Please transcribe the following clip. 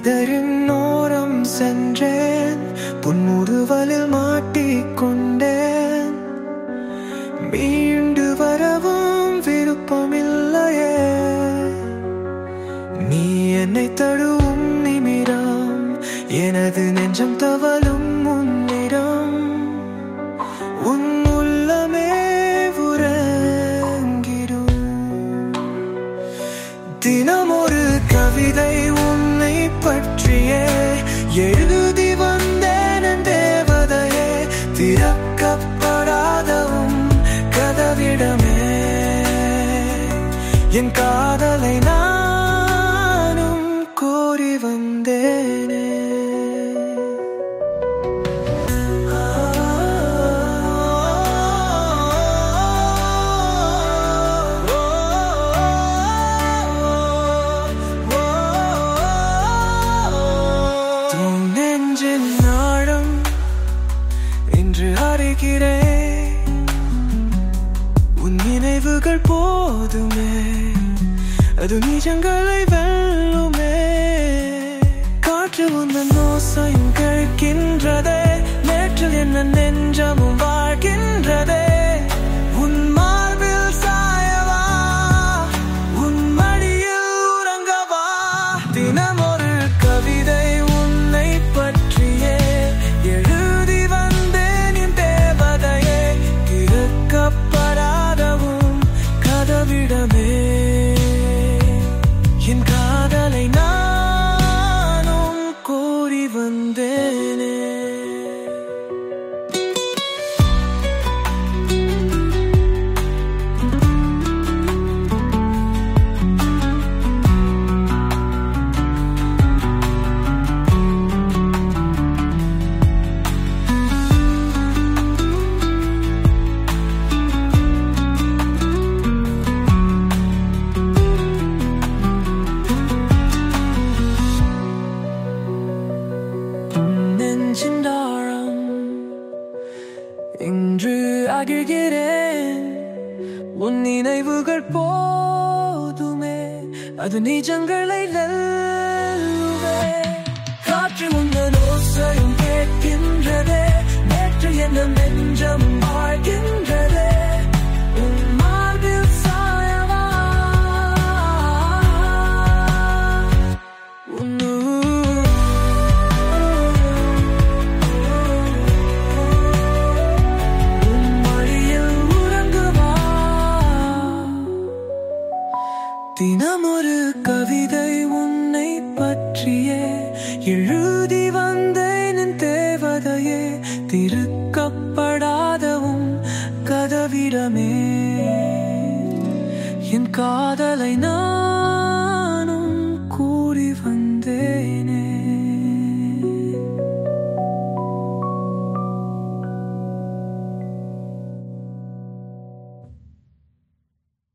இதழின் ஓரம் சென்றேன், புன்முறுவலில் மாட்டிக்கொண்டேன். மீண்டு வரவும் விருப்பமில்லையே. நீ என்னை தழுவும் நிமிடம், எனது நெஞ்சம் தவழும் முன்னிடம். உன் உள்ளமே உறங்கிடும். தினம் ஒரு கவிதை உன்னை பற்றியே எழுதி வந்தேன் என் தேவதையே. திறக்கப்படாதவும் கதவிடமே என் காதலை நானும் கோரி வந்தேனே. நெஞ்சின் நாடம் என்று அறிகிறேன், உன் நினைவுகள் போதுமே, அது நிஜங்களை வெல்லுமே. காற்று உந்தன் ஓசையும் கேட்கின்றதே, நேற்றில் என்ன நெஞ்சமும் வாழ்கின்றதே. உன் மார்பில் சாயவா, உன் மடியில் உறங்கவா. தினம் ஒரு கவிதை உன்னை பற்றியே எழுதி வந்தேன் என் தேவதையே. திறக்கப்படாதவும் கதவிடமே என் காதலை நானும் கோரி வந்தேனே. நெஞ்சின்றாரம் இன்று அகிழ்கிறேன், உன் நினைவுகள் போதுமே, அது நிஜங்களை வெல்லுமே. காற்று உந்தன் ஓசையும் கேட்கின்றதே, நேற்று என்ன நெஞ்சம் வாழ்கின்றதே. உன் மார்பில் சாயவா, உன் மடியில் உறங்குவா. தினம் ஒரு கவிதை உன்னை பற்றியே எழுதி வந்தேன் என் தேவதையே. திறக்கப்படாதவும் கதவிடமே என் காதலை நான்